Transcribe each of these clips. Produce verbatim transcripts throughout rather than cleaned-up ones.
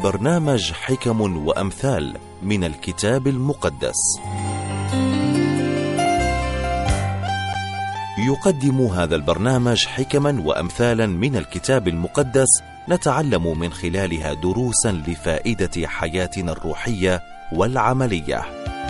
برنامج حكم وأمثال من الكتاب المقدس. يقدم هذا البرنامج حكما وأمثالا من الكتاب المقدس نتعلم من خلالها دروسا لفائدة حياتنا الروحية والعملية.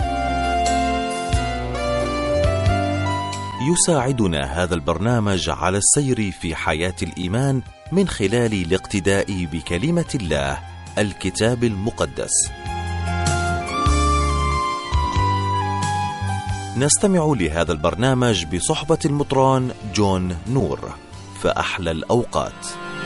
يساعدنا هذا البرنامج على السير في حياة الإيمان من خلال الاقتداء بكلمة الله الكتاب المقدس. نستمع لهذا البرنامج بصحبة المطران جون نور. فأحلى الأوقات.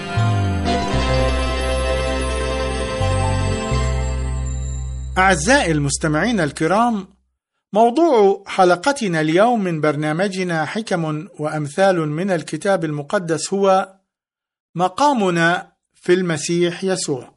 أعزائي المستمعين الكرام، موضوع حلقتنا اليوم من برنامجنا حكم وأمثال من الكتاب المقدس هو مقامنا في المسيح يسوع.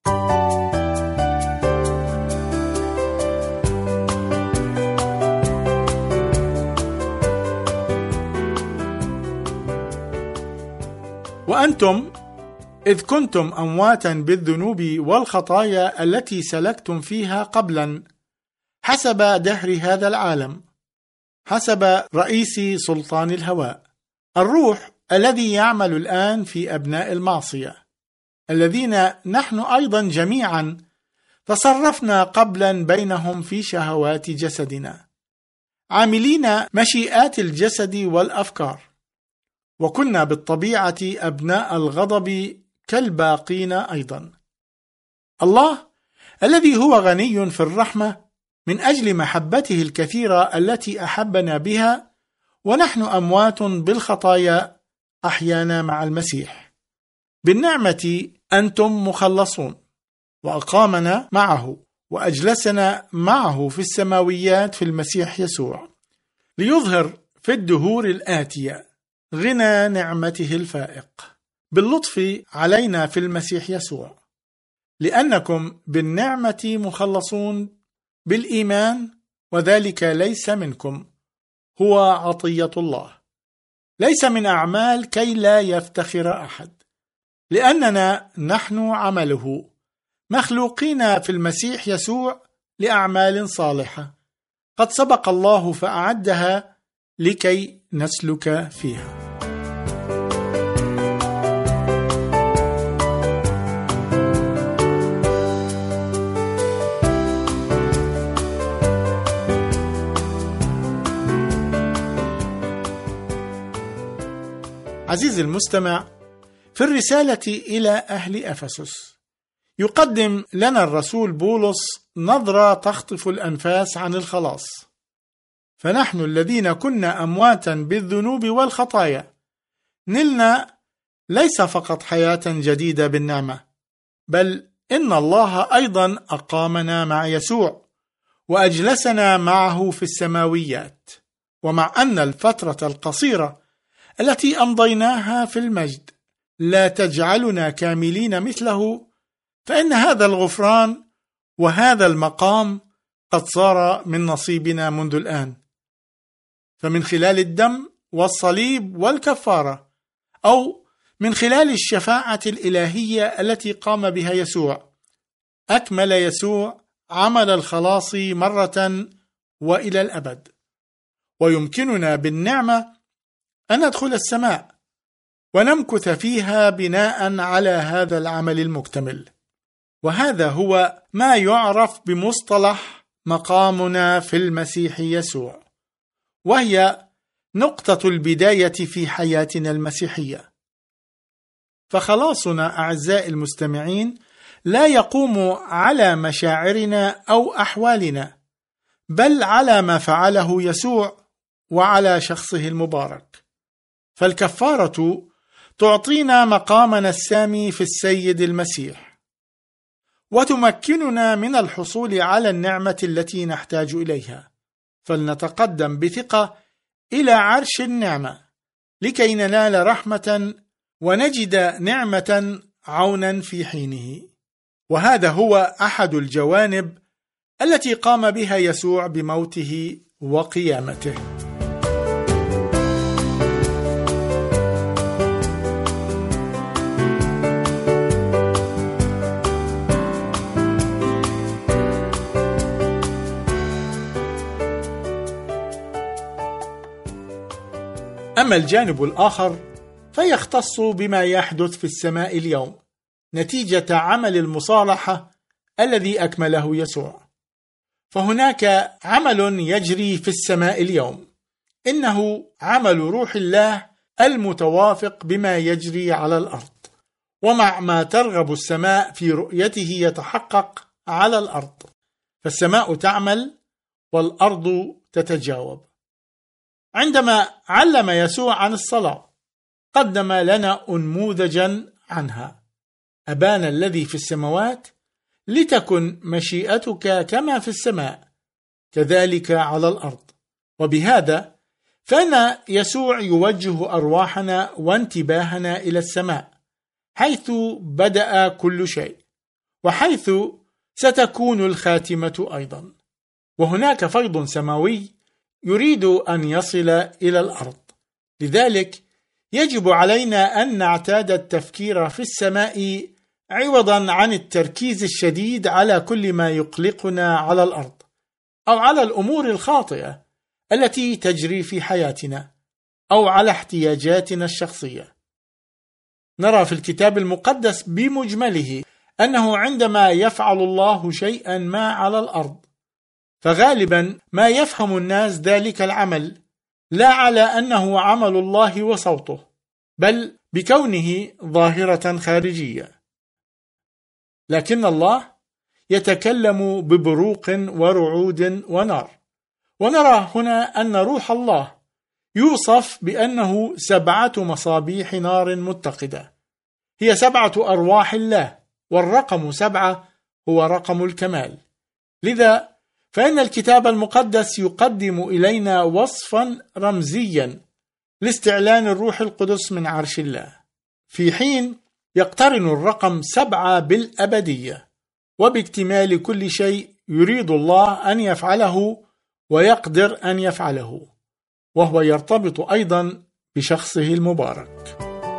وأنتم إذ كنتم أمواتا بالذنوب والخطايا التي سلكتم فيها قبلا حسب دهر هذا العالم، حسب رئيس سلطان الهواء، الروح الذي يعمل الآن في أبناء المعصية، الذين نحن أيضا جميعا تصرفنا قبلا بينهم في شهوات جسدنا، عاملين مشيئات الجسد والأفكار، وكنا بالطبيعة أبناء الغضب كالباقين أيضا. الله الذي هو غني في الرحمة من أجل محبته الكثيرة التي أحبنا بها ونحن أموات بالخطايا أحيانا مع المسيح، بالنعمة أنتم مخلصون، وأقامنا معه وأجلسنا معه في السماويات في المسيح يسوع، ليظهر في الدهور الآتية غنى نعمته الفائق باللطف علينا في المسيح يسوع، لأنكم بالنعمة مخلصون بالإيمان، وذلك ليس منكم، هو عطية الله، ليس من أعمال كي لا يفتخر أحد، لأننا نحن عمله مخلوقين في المسيح يسوع لأعمال صالحة قد سبق الله فأعدها لكي نسلك فيها. عزيزي المستمع، في الرسالة إلى أهل أفسس يقدم لنا الرسول بولس نظرة تخطف الأنفاس عن الخلاص. فنحن الذين كنا أمواتا بالذنوب والخطايا نلنا ليس فقط حياة جديدة بالنعمة، بل إن الله أيضا أقامنا مع يسوع وأجلسنا معه في السماويات. ومع أن الفترة القصيرة التي أمضيناها في المجد لا تجعلنا كاملين مثله، فإن هذا الغفران وهذا المقام قد صار من نصيبنا منذ الآن، فمن خلال الدم والصليب والكفارة، أو من خلال الشفاعة الإلهية التي قام بها يسوع، أكمل يسوع عمل الخلاص مرة وإلى الأبد، ويمكننا بالنعمة أن ندخل السماء ونمكث فيها بناء على هذا العمل المكتمل. وهذا هو ما يعرف بمصطلح مقامنا في المسيح يسوع، وهي نقطة البداية في حياتنا المسيحية. فخلاصنا أعزائي المستمعين لا يقوم على مشاعرنا أو أحوالنا، بل على ما فعله يسوع وعلى شخصه المبارك. فالكفارة تعطينا مقامنا السامي في السيد المسيح، وتمكننا من الحصول على النعمة التي نحتاج إليها، فلنتقدم بثقة إلى عرش النعمة لكي ننال رحمة ونجد نعمة عونا في حينه. وهذا هو أحد الجوانب التي قام بها يسوع بموته وقيامته. أما الجانب الآخر فيختص بما يحدث في السماء اليوم نتيجة عمل المصالحة الذي أكمله يسوع. فهناك عمل يجري في السماء اليوم، إنه عمل روح الله المتوافق بما يجري على الأرض، ومع ما ترغب السماء في رؤيته يتحقق على الأرض، فالسماء تعمل والأرض تتجاوب. عندما علم يسوع عن الصلاة قدم لنا أنموذجا عنها: أبانا الذي في السماوات، لتكن مشيئتك كما في السماء كذلك على الأرض. وبهذا فإن يسوع يوجه أرواحنا وانتباهنا إلى السماء، حيث بدأ كل شيء وحيث ستكون الخاتمة أيضا. وهناك فيض سماوي يريد أن يصل إلى الأرض، لذلك يجب علينا أن نعتاد التفكير في السماء عوضا عن التركيز الشديد على كل ما يقلقنا على الأرض أو على الأمور الخاطئة التي تجري في حياتنا أو على احتياجاتنا الشخصية. نرى في الكتاب المقدس بمجمله أنه عندما يفعل الله شيئا ما على الأرض، فغالبا ما يفهم الناس ذلك العمل لا على أنه عمل الله وصوته، بل بكونه ظاهرة خارجية. لكن الله يتكلم ببروق ورعود ونار. ونرى هنا أن روح الله يوصف بأنه سبعة مصابيح نار متقدة، هي سبعة أرواح الله، والرقم سبعة هو رقم الكمال. لذا فإن الكتاب المقدس يقدم إلينا وصفا رمزيا لاستعلان الروح القدس من عرش الله، في حين يقترن الرقم سبعة بالأبدية وباكتمال كل شيء يريد الله أن يفعله ويقدر أن يفعله، وهو يرتبط أيضا بشخصه المبارك.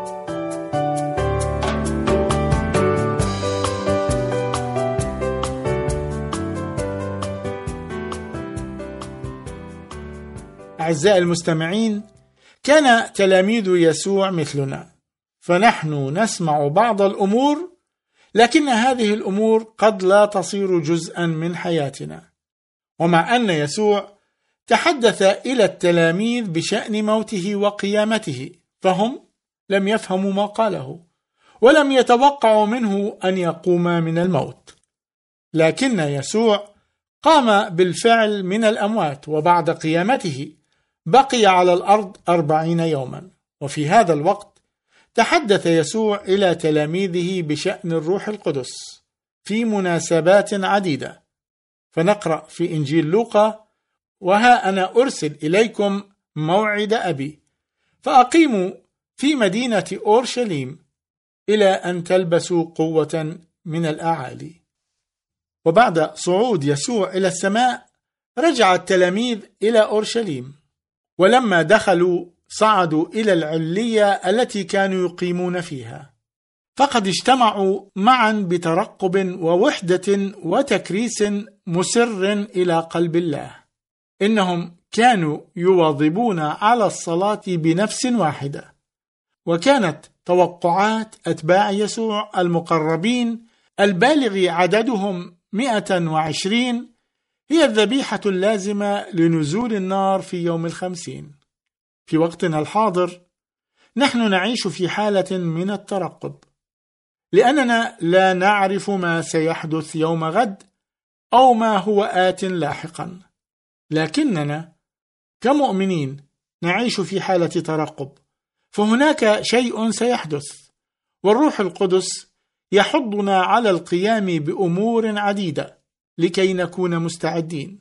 أعزائي المستمعين، كان تلاميذ يسوع مثلنا، فنحن نسمع بعض الأمور، لكن هذه الأمور قد لا تصير جزءا من حياتنا. ومع أن يسوع تحدث إلى التلاميذ بشأن موته وقيامته، فهم لم يفهموا ما قاله ولم يتوقعوا منه أن يقوم من الموت. لكن يسوع قام بالفعل من الأموات، وبعد قيامته بقي على الأرض أربعين يوما. وفي هذا الوقت تحدث يسوع إلى تلاميذه بشأن الروح القدس في مناسبات عديدة. فنقرأ في إنجيل لوقا: وها أنا أرسل إليكم موعد أبي، فأقيموا في مدينة أورشليم إلى أن تلبسوا قوة من الأعالي. وبعد صعود يسوع إلى السماء رجع التلاميذ إلى أورشليم، ولما دخلوا صعدوا إلى العلية التي كانوا يقيمون فيها، فقد اجتمعوا معا بترقب ووحدة وتكريس مسر إلى قلب الله. إنهم كانوا يواظبون على الصلاة بنفس واحدة، وكانت توقعات أتباع يسوع المقربين البالغ عددهم مئة وعشرين هي الذبيحة اللازمة لنزول النار في يوم الخمسين. في وقتنا الحاضر نحن نعيش في حالة من الترقب، لأننا لا نعرف ما سيحدث يوم غد أو ما هو آت لاحقا، لكننا كمؤمنين نعيش في حالة ترقب، فهناك شيء سيحدث، والروح القدس يحضنا على القيام بأمور عديدة لكي نكون مستعدين.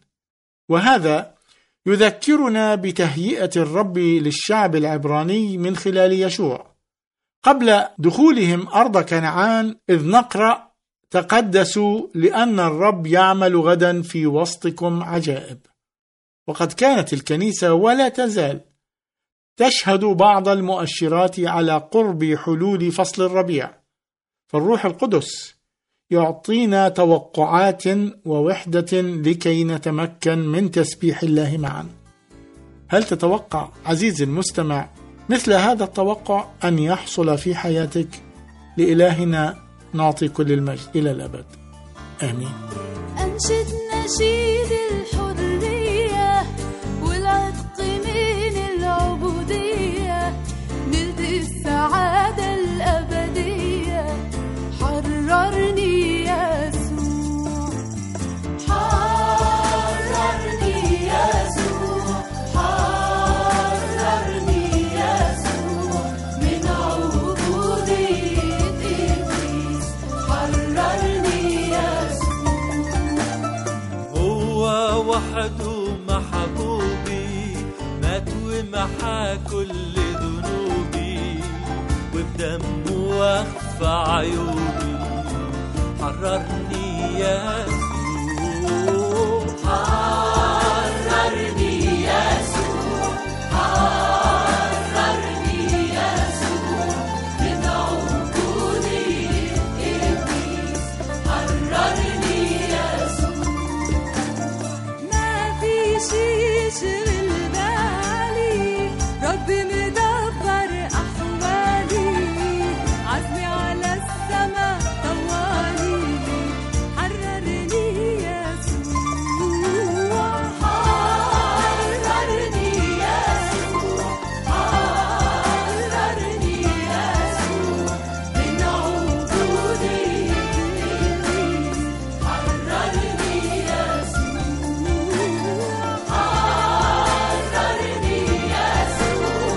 وهذا يذكرنا بتهيئة الرب للشعب العبراني من خلال يشوع قبل دخولهم أرض كنعان، إذ نقرأ: تقدسوا لأن الرب يعمل غدا في وسطكم عجائب. وقد كانت الكنيسة ولا تزال تشهد بعض المؤشرات على قرب حلول فصل الربيع، فالروح القدس يعطينا توقعات ووحدة لكي نتمكن من تسبيح الله معا. هل تتوقع عزيزي المستمع مثل هذا التوقع أن يحصل في حياتك. لإلهنا نعطي كل المجد إلى الأبد، آمين. أنشد نشيد الحرية والعتق من العبودية، نلت السعادة الأبدية، حررني يسوع، حررني يسوع، حررني يسوع من عبودية إبليس، حررني يسوع. هو وحده محبوبي، مات ومحى كل ذنوبي، وبدمه وخفى عيوبي، حررني يسوع، حررني يسوع، حررني يسوع من عبودية إبليس، حررني يسوع. ما في شي يشغل بالي، ربي مدبر أحوالي، عزمي على السما طوالي، حررني يسوع، حررني يسوع، حررني يسوع من عبودية إبليس، حررني يسوع، حررني يسوع،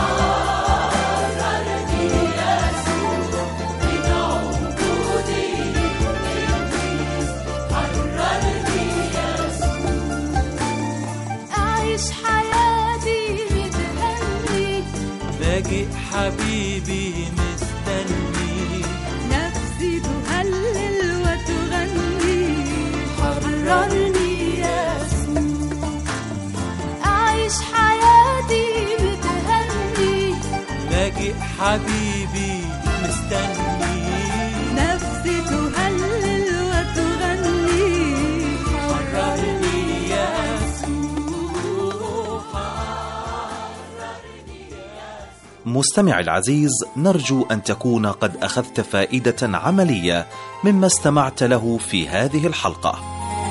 حررني يسوع من عبودية إبليس، حررني يسوع. أعيش حياتي متهني، لاجئ حبيبي مستني، نفسي تهلل وتغني، حررني يسوع. أعيش حياتي متهني، لاجئ حبيبي مستني، نفسي تهلل وتغني، حررني يسوع. مستمع العزيز، نرجو أن تكون قد أخذت فائدة عملية مما استمعت له في هذه الحلقة.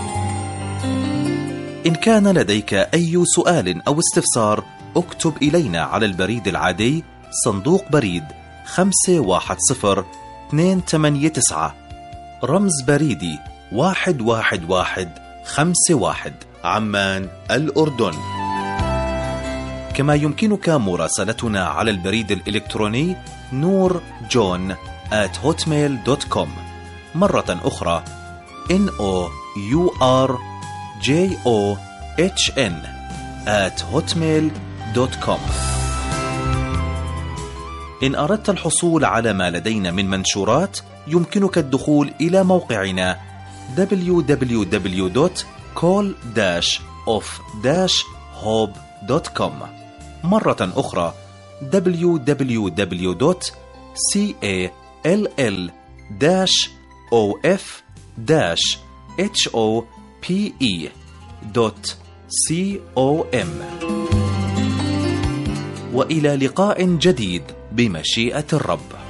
إن كان لديك أي سؤال أو استفسار، اكتب إلينا على البريد العادي صندوق بريد خمسة واحد صفر اثنين ثمانية تسعة، رمز بريدي واحد واحد واحد خمسة واحد، عمان، الأردن. كما يمكنك مراسلتنا على البريد الإلكتروني نور جون آت هوتميل دوت كوم. مرة أخرى إن أو يو آر جي أو إتش إن آت هوتميل دوت كوم. إن أردت الحصول على ما لدينا من منشورات، يمكنك الدخول إلى موقعنا دبليو دبليو دبليو دوت كول داش أوف داش هوب دوت كوم. مرة أخرى دبليو دبليو دبليو دوت كول داش أوف داش هوب دوت كوم. وإلى لقاء جديد بمشيئة الرب.